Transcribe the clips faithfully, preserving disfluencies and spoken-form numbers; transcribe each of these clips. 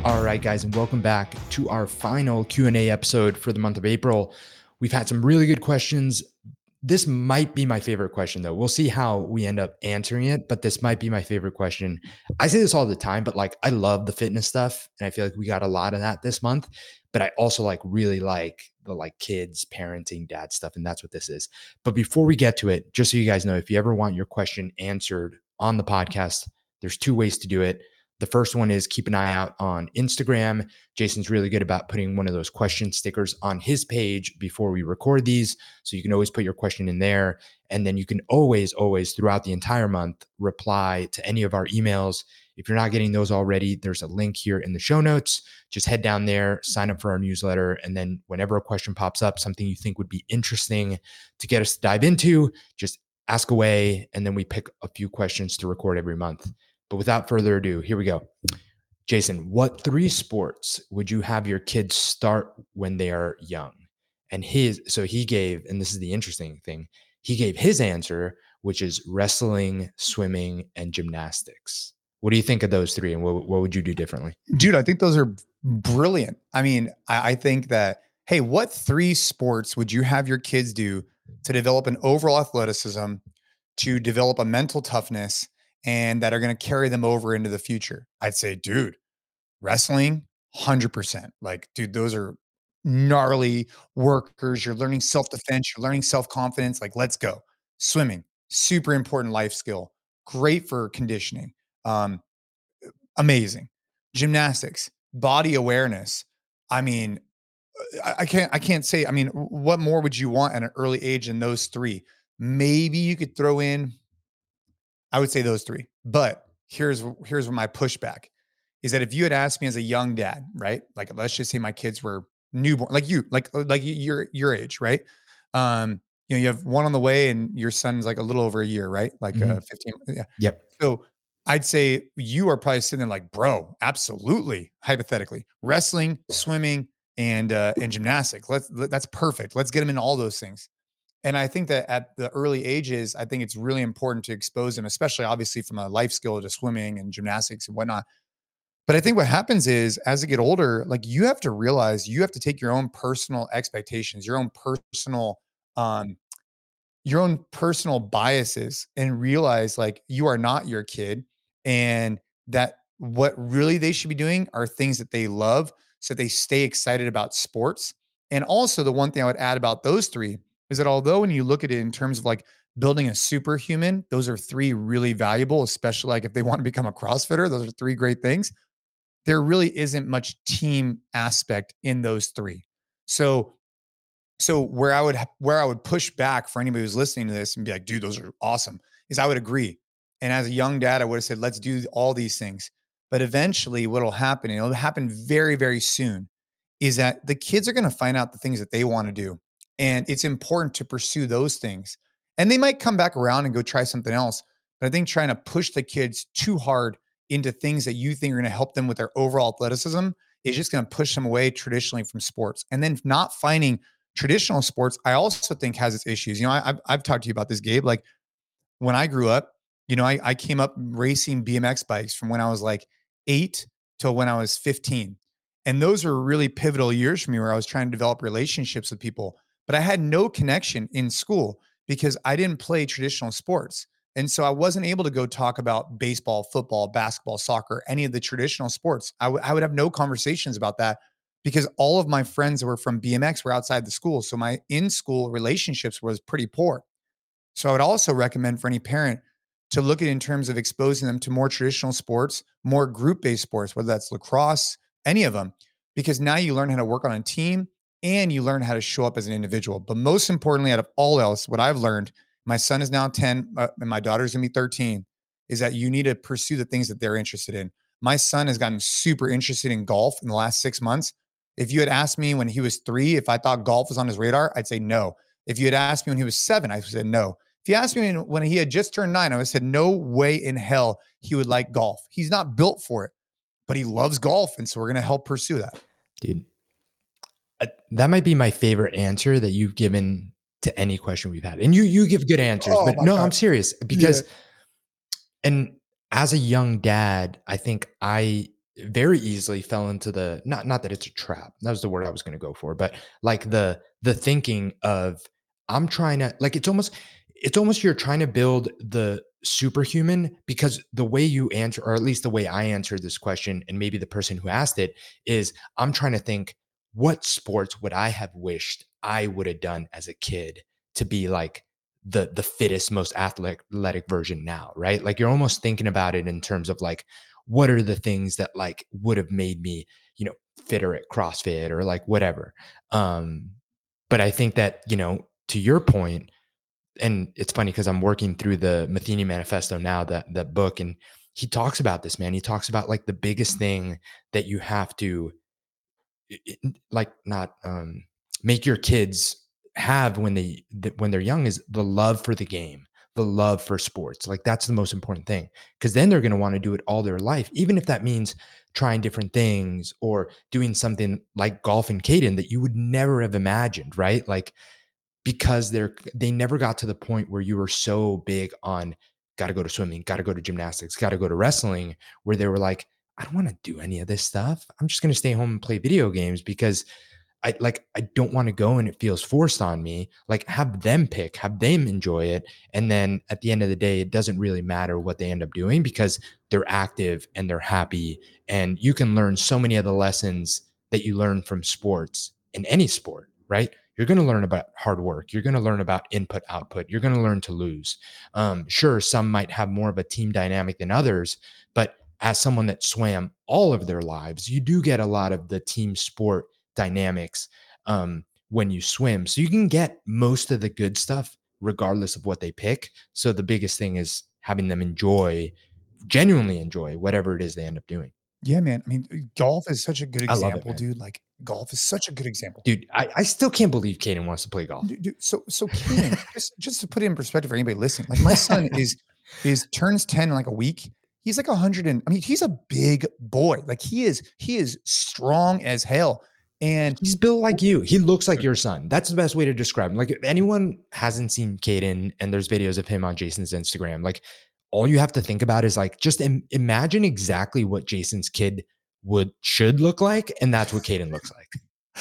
All right, guys, and welcome back to our final Q and A episode for the month of April. We've had some really good questions. This might be my favorite question, though. We'll see how we end up answering it, but this might be my favorite question. I say this all the time, but like I love the fitness stuff, and I feel like we got a lot of that this month. But I also like really like the like kids, parenting, dad stuff, and that's what this is. But before we get to it, just so you guys know, if you ever want your question answered on the podcast, there's two ways to do it. The first one is keep an eye out on Instagram. Jason's really good about putting one of those question stickers on his page before we record these. So you can always put your question in there. And then you can always, always throughout the entire month, reply to any of our emails. If you're not getting those already, there's a link here in the show notes. Just head down there, sign up for our newsletter. And then whenever a question pops up, something you think would be interesting to get us to dive into, just ask away. And then we pick a few questions to record every month. But without further ado, here we go. Jason, what three sports would you have your kids start when they are young? And his, so he gave, and this is the interesting thing, he gave his answer, which is wrestling, swimming, and gymnastics. What do you think of those three, and what, what would you do differently? Dude, I think those are brilliant. I mean, I, I think that, hey, what three sports would you have your kids do to develop an overall athleticism, to develop a mental toughness, and that are going to carry them over into the future? I'd say, dude, wrestling, one hundred percent. Like, dude, those are gnarly workers. You're learning self-defense, you're learning self-confidence. Like, let's go. Swimming, super important life skill, great for conditioning. Um, amazing. Gymnastics, body awareness. I mean, I, I can't, I can't say, I mean, what more would you want at an early age in those three? Maybe you could throw in, I would say those three, but here's, here's my pushback is that if you had asked me as a young dad, right? Like, let's just say my kids were newborn, like you, like, like your, your age, right? Um, you know, you have one on the way and your son's like a little over a year, right? Like Mhm. uh fifteen. Yeah. Yep. So I'd say you are probably sitting there like, bro, absolutely, hypothetically, wrestling, swimming, and uh, and gymnastics. Let's let, that's perfect. Let's get them in all those things. And I think that at the early ages, I think it's really important to expose them, especially obviously from a life skill to swimming and gymnastics and whatnot. But I think what happens is as they get older, like you have to realize you have to take your own personal expectations, your own personal um, your own personal biases and realize like you are not your kid and that what really they should be doing are things that they love so they stay excited about sports. And also the one thing I would add about those three is that although when you look at it in terms of like building a superhuman, those are three really valuable, especially like if they want to become a CrossFitter, those are three great things. There really isn't much team aspect in those three. So so where I would where I would push back for anybody who's listening to this and be like, dude, those are awesome, is I would agree. And as a young dad, I would have said, let's do all these things. But eventually, what'll happen, and it'll happen very, very soon, is that the kids are going to find out the things that they want to do. And it's important to pursue those things. And they might come back around and go try something else. But I think trying to push the kids too hard into things that you think are going to help them with their overall athleticism is just going to push them away traditionally from sports. And then not finding traditional sports, I also think has its issues. You know, I, I've, I've talked to you about this, Gabe. Like when I grew up, you know, I, I came up racing B M X bikes from when I was like eight till when I was fifteen. And those were really pivotal years for me where I was trying to develop relationships with people, but I had no connection in school because I didn't play traditional sports. And so I wasn't able to go talk about baseball, football, basketball, soccer, any of the traditional sports. I, w- I would have no conversations about that because all of my friends that were from B M X were outside the school. So my in-school relationships was pretty poor. So I would also recommend for any parent to look at it in terms of exposing them to more traditional sports, more group-based sports, whether that's lacrosse, any of them, because now you learn how to work on a team and you learn how to show up as an individual. But most importantly, out of all else, what I've learned, my son is now ten uh, and my daughter's gonna be thirteen, is that you need to pursue the things that they're interested in. My son has gotten super interested in golf in the last six months. If you had asked me when he was three if I thought golf was on his radar, I'd say no. If you had asked me when he was seven, I said no. If you asked me when he had just turned nine, I would have said no way in hell he would like golf. He's not built for it, but he loves golf. And so we're going to help pursue that. Dude, uh, that might be my favorite answer that you've given to any question we've had. And you you give good answers, Oh but my no, God. I'm serious because Yeah. and as a young dad, I think I very easily fell into the not not that it's a trap. That was the word I was going to go for, but like the the thinking of I'm trying to like it's almost it's almost you're trying to build the superhuman because the way you answer, or at least the way I answered this question, and maybe the person who asked it is I'm trying to think what sports would I have wished I would have done as a kid to be like the the fittest, most athletic athletic version now, right? Like you're almost thinking about it in terms of like what are the things that like would have made me, you know, fitter at CrossFit or like whatever. Um, but I think that, you know, to your point, and it's funny because I'm working through the Matheny Manifesto now, that that book, and he talks about this, man. He talks about like the biggest thing that you have to i- i- like not um make your kids have when they th- when they're young is the love for the game, the love for sports. Like that's the most important thing, because then they're going to want to do it all their life, even if that means trying different things or doing something like golf and Caden that you would never have imagined, right? Like because they're they never got to the point where you were so big on got to go to swimming, got to go to gymnastics, got to go to wrestling, where they were like, I don't want to do any of this stuff. I'm just going to stay home and play video games because I like I don't want to go and it feels forced on me. Like have them pick, have them enjoy it. And then at the end of the day, it doesn't really matter what they end up doing because they're active and they're happy. And you can learn so many of the lessons that you learn from sports in any sport, right? You're going to learn about hard work. You're going to learn about input, output. You're going to learn to lose. Um, sure, some might have more of a team dynamic than others, but as someone that swam all of their lives, you do get a lot of the team sport dynamics um, when you swim. So you can get most of the good stuff regardless of what they pick. So the biggest thing is having them enjoy, genuinely enjoy whatever it is they end up doing. Yeah, man. I mean, uh, golf is such a good I love it, example, man. dude. Like golf is such a good example. Dude, I, I still can't believe Caden wants to play golf. Dude, dude, so so Kaden, just just to put it in perspective for anybody listening, like my son is is turns ten in like a week. He's like a hundred and I mean, he's a big boy. Like he is, he is strong as hell. And He's built like you. He looks like your son. That's the best way to describe him. Like if anyone hasn't seen Caden and there's videos of him on Jason's Instagram, like all you have to think about is like just Im- imagine exactly what Jason's kid would should look like, and that's what Caden looks like.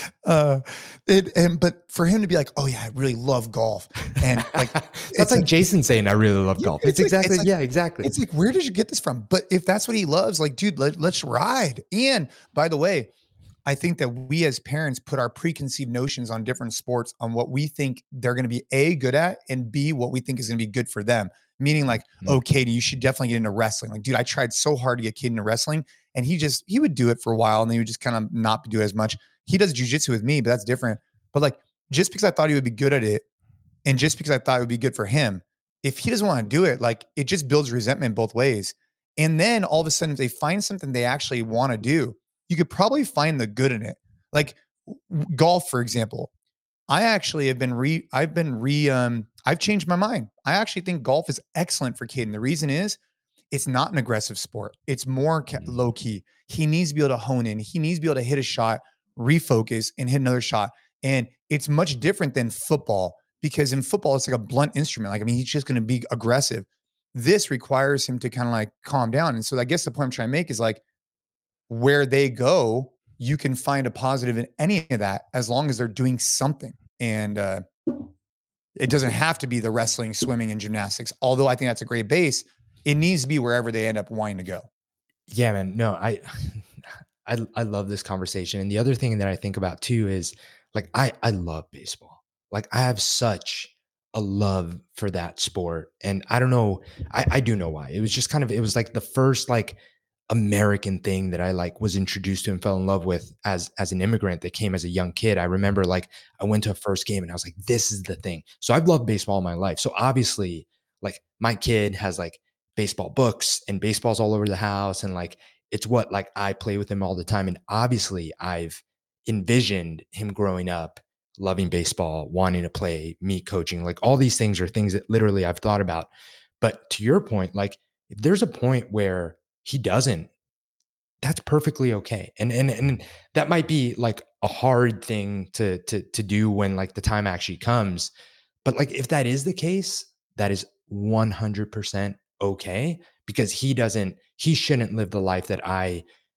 uh it, and but for him to be like, oh yeah, I really love golf. And like That's it's like like Jason saying, "I really love yeah, golf." It's it's like exactly it's like yeah, exactly. it's like, where did you get this from? But if that's what he loves, like, dude, let, let's ride. And by the way, I think that we as parents put our preconceived notions on different sports on what we think they're going to be A, good at, and B, what we think is going to be good for them. Meaning, like, Mhm. oh, Katie, you should definitely get into wrestling. Like, dude, I tried so hard to get Katie into wrestling, and he just he would do it for a while, and then he would just kind of not do it as much. He does jujitsu with me, but that's different. But like, just because I thought he would be good at it, and just because I thought it would be good for him, if he doesn't want to do it, like it just builds resentment both ways. And then all of a sudden, if they find something they actually want to do, you could probably find the good in it. Like w- golf, for example. I actually have been re I've been re um I've changed my mind. I actually think golf is excellent for Caden. The reason is it's not an aggressive sport. It's more ca- Mhm. low key. He needs to be able to hone in. He needs to be able to hit a shot, refocus, and hit another shot. And it's much different than football because in football it's like a blunt instrument. Like I mean, he's just going to be aggressive. This requires him to kind of like calm down. And so I guess the point I'm trying to make is like where they go, you can find a positive in any of that as long as they're doing something. And uh, it doesn't have to be the wrestling, swimming, and gymnastics. Although I think that's a great base, it needs to be wherever they end up wanting to go. Yeah, man. No, I, I, I love this conversation. And the other thing that I think about too is like I, I love baseball. Like I have such a love for that sport, and I don't know. I, I do know why. It was just kind of. It was like the first like American thing that I like was introduced to and fell in love with as as an immigrant that came as a young kid. I remember like I went to a first game and I was like, this is the thing. So I've loved baseball all my life. So obviously, like my kid has like baseball books and baseball's all over the house and like it's what like I play with him all the time. And obviously I've envisioned him growing up loving baseball, wanting to play, me coaching, like all these things are things that literally I've thought about. But to your point, like if there's a point where he doesn't, that's perfectly okay. And and and that might be like a hard thing to to to do when like the time actually comes. But like if that is the case, that is one hundred percent okay because he doesn't he shouldn't live the life that I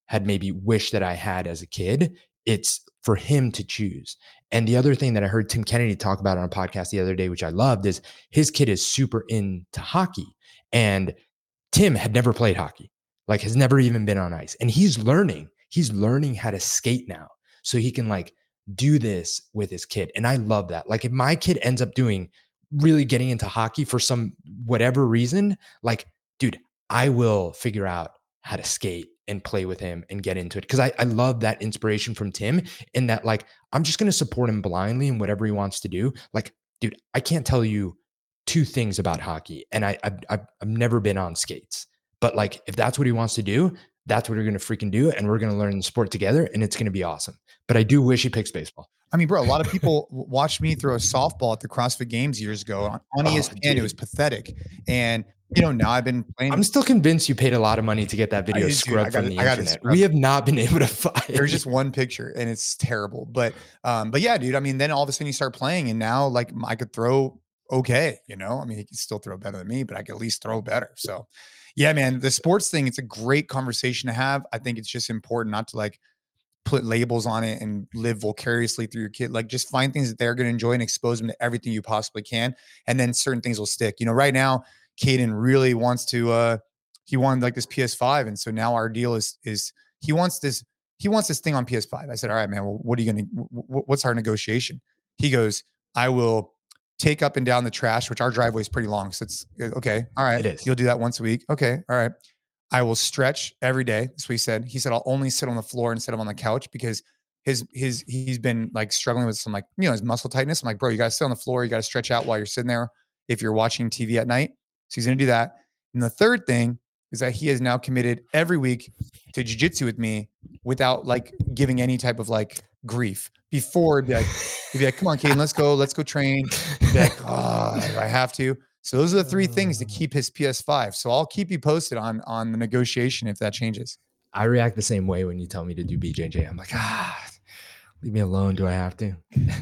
had maybe wished that I had as a kid. It's for him to choose. And the other thing that I heard Tim Kennedy talk about on a podcast the other day, which I loved, is his kid is super into hockey. And Tim had never played hockey, like has never even been on ice. And he's learning, he's learning how to skate now. So he can like do this with his kid. And I love that. Like if my kid ends up doing really getting into hockey for some whatever reason, like, dude, I will figure out how to skate and play with him and get into it. Cause I, I love that inspiration from Tim in that, like, I'm just going to support him blindly in whatever he wants to do. Like, dude, I can't tell you two things about hockey. And I, I've, I've, I've never been on skates, but like, if that's what he wants to do, that's what we're going to freaking do. And we're going to learn the sport together and it's going to be awesome. But I do wish he picks baseball. I mean, bro, a lot of people watched me throw a softball at the CrossFit Games years ago on, on Oh, E S P N. It was pathetic. And, you know, now I've been playing. I'm still convinced you paid a lot of money to get that video did too. I scrubbed got from it- the I got it internet. scrubbed. We have not been able to find There's just one picture and it's terrible. But, um, but yeah, dude, I mean, then all of a sudden you start playing and now like I could throw okay, you know, I mean, he can still throw better than me, but I can at least throw better. So yeah, man, the sports thing, it's a great conversation to have. I think it's just important not to like put labels on it and live vicariously through your kid. Like just find things that they're going to enjoy and expose them to everything you possibly can. And then certain things will stick. You know, right now, Caden really wants to, uh, he wanted like this P S five. And so now our deal is, is he wants this, he wants this thing on P S five. I said, all right, man, well, what are you going to, what's our negotiation? He goes, I will take up and down the trash, which our driveway is pretty long. So it's okay. All right. It is. You'll do that once a week. Okay. All right. I will stretch every day. That's what he said. He said, I'll only sit on the floor instead of on the couch because his, his, he's been like struggling with some like, you know, his muscle tightness. I'm like, bro, you got to sit on the floor. You got to stretch out while you're sitting there if you're watching T V at night. So he's going to do that. And the third thing is that he has now committed every week to jujitsu with me without like giving any type of like grief. Before it'd be like, he'd be like, come on, Caden, let's go, let's go train. He'd be like, oh, I have to. So those are the three things to keep his P S five. So I'll keep you posted on on the negotiation if that changes. I react the same way when you tell me to do B J J. I'm like, ah, leave me alone. Do I have to?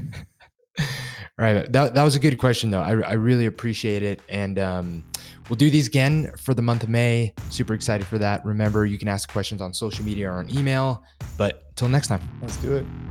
All right. That, that was a good question, though. I, I really appreciate it. And um, we'll do these again for the month of May. Super excited for that. Remember, you can ask questions on social media or on email. But until next time. Let's do it.